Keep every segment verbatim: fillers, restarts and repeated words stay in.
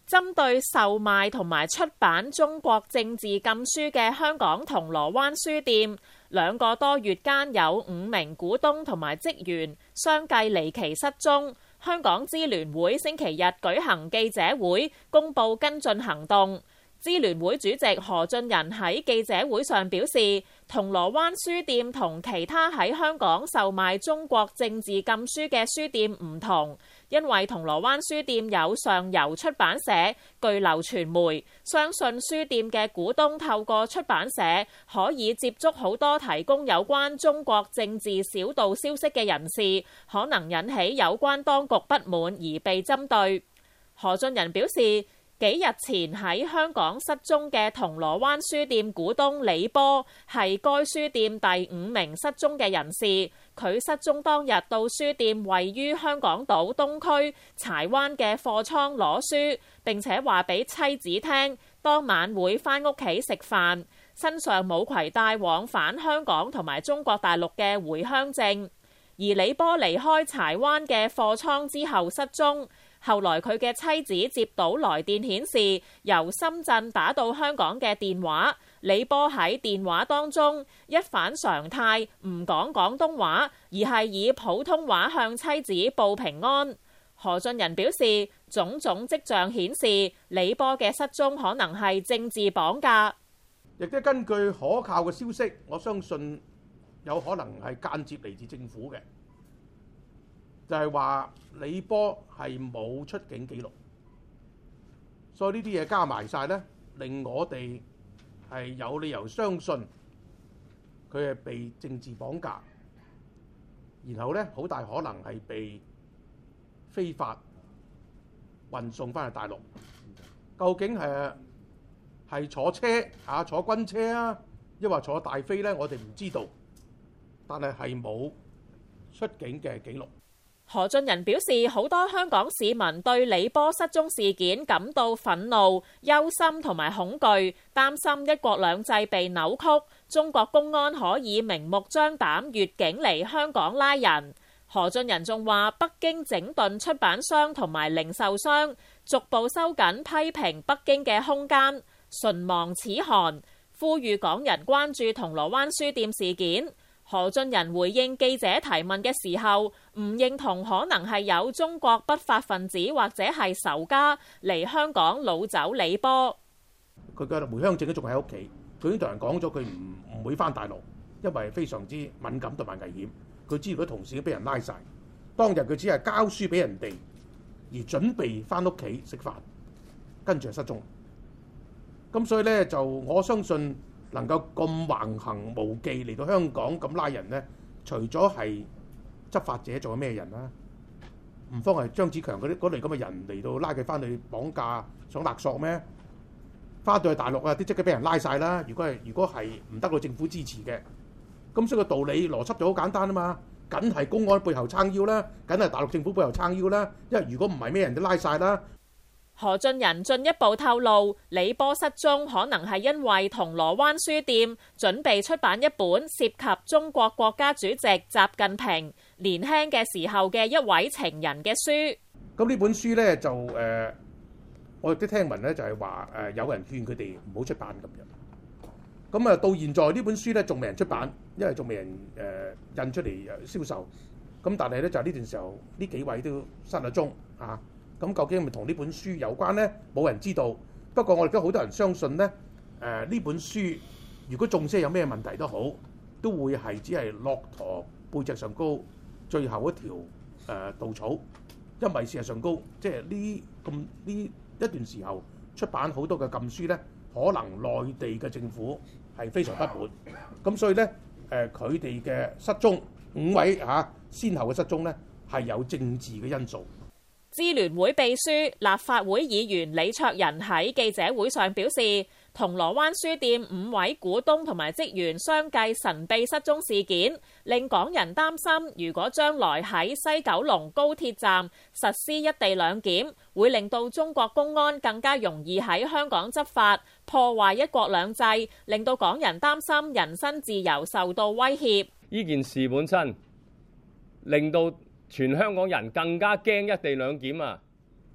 針對售賣同埋出版中國政治禁書嘅香港銅鑼灣書店，兩個多月間有五名股東同埋職員相繼離奇失蹤。香港支聯會星期日舉行記者會，公佈跟進行動。支聯會主席何俊仁喺記者會上表示，銅鑼灣書店同其他喺香港售賣中國政治禁書嘅書店唔同，因為銅鑼灣書店有上游出版社巨流傳媒，相信書店嘅股東透過出版社可以接觸好多提供有關中國政治小道消息嘅人士，可能引起有關當局不滿而被針對。何俊仁表示，幾日前喺香港失蹤嘅銅鑼灣書店股東李波係該書店第五名失蹤嘅人士。佢失蹤當日到書店位於香港島東區柴灣嘅貨倉攞書，並且話俾妻子聽當晚會返屋企食飯，身上冇攜帶往返香港同埋中國大陸嘅回鄉證。而李波離開柴灣嘅貨倉之後失蹤。後來佢嘅妻子接到來電顯示由深圳打到香港嘅電話，李波喺電話當中一反常態，唔講廣東話，而係以普通話向妻子報平安。何俊仁表示，種種跡象顯示李波嘅失蹤可能係政治綁架， 亦都根據可靠嘅消息，我相信有可能係間接嚟自政府嘅。就係話李波係冇出境記錄，所以呢啲嘢加埋晒咧，令我哋係有理由相信佢係被政治綁架，然後咧好大可能係被非法運送翻去大陸。究竟係係坐車啊，坐軍車啊，抑或坐大飛咧？我哋唔知道，但係係冇出境嘅記錄。 何俊仁表示，好多香港市民對李波失蹤事件感到憤怒、憂心同埋恐懼，擔心一國兩制被扭曲，中國公安可以明目張膽越境嚟香港拉人。何俊仁仲話，北京整頓出版商同埋零售商，逐步收緊批評北京嘅空間，唇亡齒寒，呼籲港人關注銅鑼灣書店事件。何俊仁回應記者提問嘅時候，唔認同可能係有中國不法分子或者係仇家嚟香港擄走李波。 佢嘅回鄉證都仲喺屋企，佢已經同人講咗佢唔唔會返大陸，因為非常之敏感同埋危險。佢知道佢同事都俾人拉晒，當日佢只係交書俾人哋，而準備返屋企食飯，跟住就失蹤。咁所以咧就我相信，能夠咁橫行無忌嚟到香港咁拉人呢，除咗係執法者，仲有咩人啦？唔方係張子強嗰啲嗰類咁嘅人嚟到拉佢翻去綁架、想勒索咩？翻到去大陸啊，啲即刻俾人拉晒啦！如果係如果係唔得到政府支持嘅，咁所以個道理邏輯就好簡單啊嘛，梗係公安背後撐腰啦，梗係大陸政府背後撐腰啦。因為如果唔係咩人都拉晒啦。 何俊仁進一步透露，李波失蹤可能係因為銅鑼灣書店準備出版一本涉及中國國家主席習近平年輕嘅時候嘅一位情人嘅書。 咁呢本書呢，就誒、呃，我亦都聽聞呢，就係話誒有人勸佢哋唔好出版咁樣。咁啊到現在呢本書呢，仲未人出版，因為仲未人誒、呃、印出嚟誒銷售。咁但係呢，就呢段時候呢幾位都失咗蹤啊。咁究竟係咪同呢本書有關呢？冇人知道。不過我哋都好多人相信呢，誒、呃、呢本書如果中些有咩問題都好，都會係只係駱駝背脊上高最後一條誒、呃、稻草。因為事實上高，即係呢咁呢一段時候出版好多嘅禁書呢，可能內地嘅政府係非常不滿。咁所以呢，誒佢哋嘅失蹤五位嚇、啊、先後嘅失蹤呢，係有政治嘅因素。 支聯會秘書、立法會議員李卓人喺記者會上表示，銅鑼灣書店五位股東同埋職員相繼神秘失蹤事件，令港人擔心，如果將來喺西九龍高鐵站實施一地兩檢，會令到中國公安更加容易喺香港執法，破壞一國兩制，令到港人擔心人身自由受到威脅。 呢件事本身令到全香港人更加驚一地兩檢啊！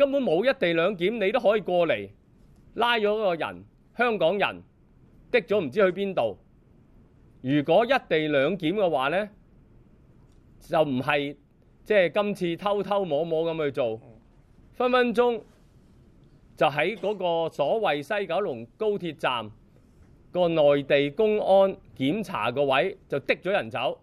根本冇一地兩檢，你都可以過嚟拉咗個人，香港人的咗唔知去邊度。如果一地兩檢嘅話呢，就唔係即係今次偷偷摸摸咁去做，分分鐘就喺嗰個所謂西九龍高鐵站個內地公安檢查個位就滴咗人走。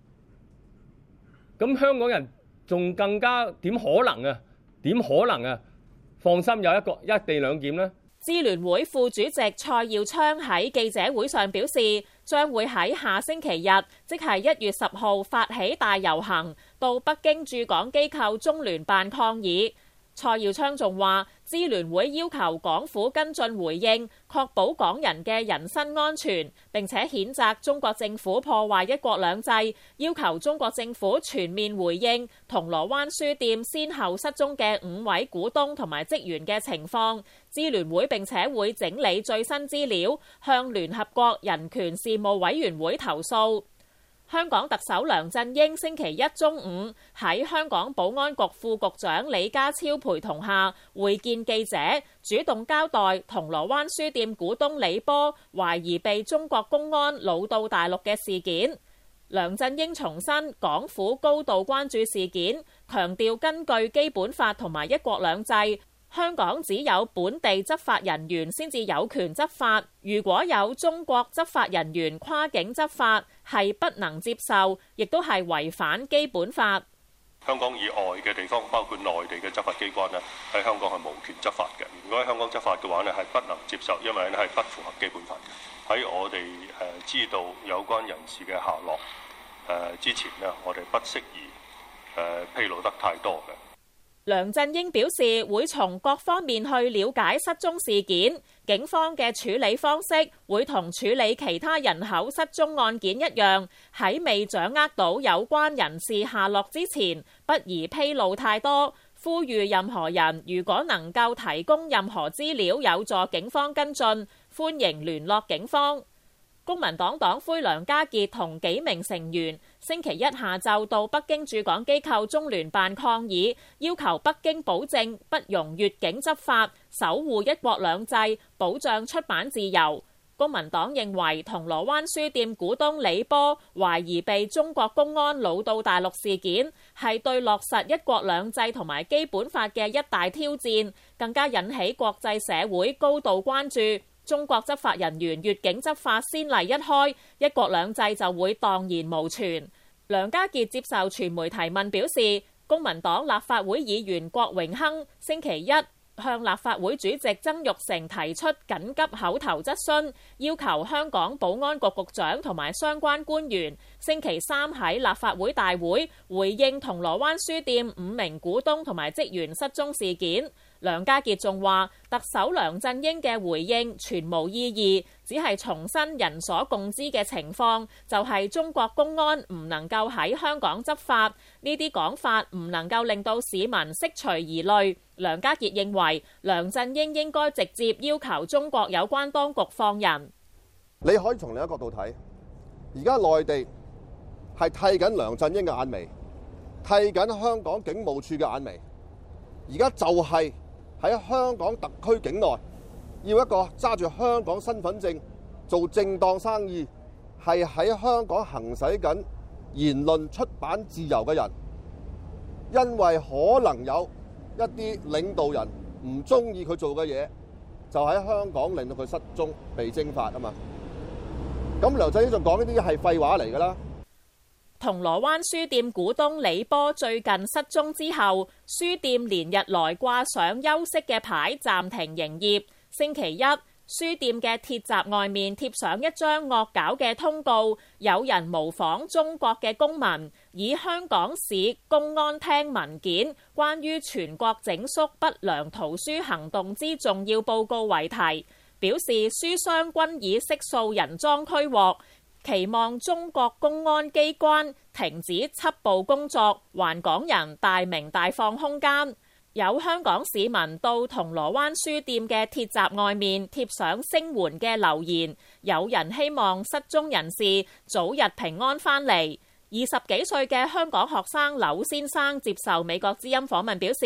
咁香港人仲更加點可能啊？點可能啊？放心有一個一地兩檢呢？ 支聯會副主席蔡耀昌喺記者會上表示，將會喺下星期日，即係一月十號發起大遊行，到北京駐港機構中聯辦抗議。蔡耀昌仲話，支聯會要求港府跟進回應，確保港人嘅人身安全，並且譴責中國政府破壞一國兩制，要求中國政府全面回應銅鑼灣書店先後失蹤嘅五位股東同埋職員嘅情況。支聯會並且會整理最新資料，向聯合國人權事務委員會投訴。香港特首梁振英星期一中午喺香港保安局副局長李家超陪同下會見記者，主動交代銅鑼灣書店股東李波懷疑被中國公安擄到大陸嘅事件。梁振英重申港府高度關注事件，強調根據基本法同埋一國兩制，香港只有本地執法人員先至有權執法，如果有中國執法人員跨境執法，係不能接受，亦都係違反基本法。 香港以外嘅地方，包括內地嘅執法機關咧，喺香港係無權執法嘅。如果喺香港執法嘅話咧，係不能接受，因為咧係不符合基本法嘅。喺我哋誒知道有關人士嘅下落誒之前咧，我哋不適宜誒披露得太多嘅。 梁振英表示會從各方面去了解失蹤事件，警方嘅處理方式會同處理其他人口失蹤案件一樣，喺未掌握到有關人士下落之前，不宜披露太多。呼籲任何人如果能夠提供任何資料有助警方跟進，歡迎聯絡警方。公民黨黨魁梁家傑同幾名成員星期一下晝到北京駐港機構中聯辦抗議，要求北京保證不容越境執法，守護一國兩制，保障出版自由。公民黨認為銅鑼灣書店股東李波懷疑被中國公安擄到大陸事件，係對落實一國兩制同埋基本法嘅一大挑戰，更加引起國際社會高度關注。中國執法人員越境執法先例一開，一國兩制就會蕩然無存。梁家傑接受傳媒提問表示，公民黨立法會議員郭榮鏗星期一向立法會主席曾鈺成提出緊急口頭質詢，要求香港保安局局長同埋相關官員星期三喺立法會大會回應銅鑼灣書店五名股東同埋職員失蹤事件。梁家傑仲話，特首梁振英嘅回應全無意義，只係重申人所共知嘅情況，就係中國公安唔能夠喺香港執法，呢啲講法唔能夠令到市民釋除疑慮。梁家傑認為，梁振英應該直接要求中國有關當局放人。 你可以從另一個角度睇，而家內地係剃緊梁振英嘅眼眉，剃緊香港警務處嘅眼眉，而家就係喺香港特區境內，要一個揸住香港身份證做正當生意，係喺香港行使緊言論出版自由嘅人，因為可能有一啲領導人唔中意佢做嘅嘢，就喺香港令到佢失蹤被蒸發啊嘛。咁梁振英仲講呢啲係廢話嚟㗎啦。 銅鑼灣書店股東李波最近失蹤之後，書店連日來掛上休息嘅牌，暫停營業。星期一，書店嘅鐵閘外面貼上一張惡搞嘅通告，有人模仿中國嘅公民，以香港市公安廳文件關於全國整肅不良圖書行動之重要報告為題，表示書商均已悉數人贓俱獲，期望中國公安機關停止緝捕工作，還港人大明大放空間。有香港市民到銅鑼灣書店嘅鐵閘外面貼上聲援嘅留言，有人希望失蹤人士早日平安返嚟。二十幾歲嘅香港學生柳先生接受美國之音訪問表示，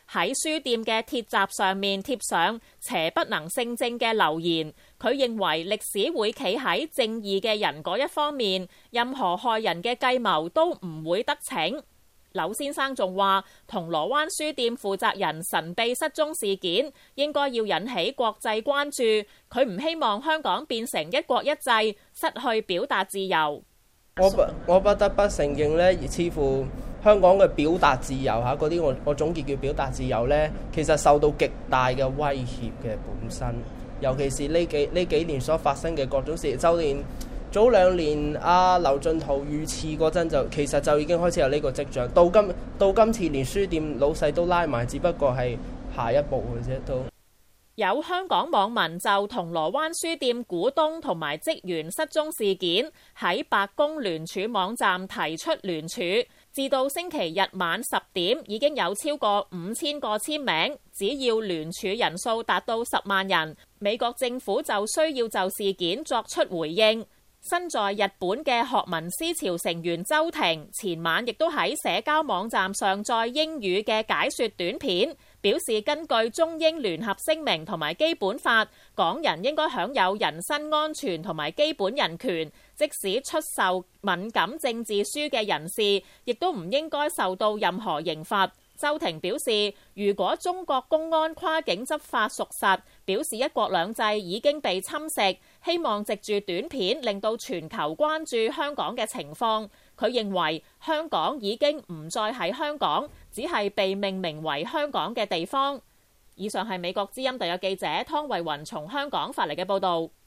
喺書店嘅鐵閘上面貼上邪不能勝正嘅留言。佢認為歷史會企喺正義嘅人嗰一方面，任何害人嘅計謀都唔會得逞。柳先生仲話，銅鑼灣書店負責人神秘失蹤事件應該要引起國際關注。佢唔希望香港變成一國一制，失去表達自由。 我不我不得不承認呢，似乎香港嘅表達自由嚇嗰啲，我我總結叫表達自由呢，其實受到極大嘅威脅嘅本身。尤其是呢幾呢幾年所發生嘅各種事，就連早兩年阿劉進圖遇刺嗰陣就其實就已經開始有呢個跡象。到今到今次連書店老細都拉埋，只不過係下一步嘅啫。都有香港網民就銅鑼灣書店股東同埋職員失蹤事件喺白宮聯署網站提出聯署，至到星期日晚十點已經有超過五千個簽名。只要聯署人數達到十萬人，美國政府就需要就事件作出回應。身在日本嘅學民思潮成員周庭前晚亦都喺社交網站上載英語嘅解說短片，表示根據中英聯合聲明同埋基本法，港人應該享有人身安全同埋基本人權，即使出售敏感政治書嘅人士，亦都唔應該受到任何刑罰。周庭表示，如果中國公安跨境執法屬實，表示一國兩制已經被侵蝕，希望藉住短片令到全球關注香港嘅情況。佢認為香港已經唔再係香港，只係被命名為香港嘅地方。以上係美國之音特約記者湯慧雲從香港發嚟嘅報導。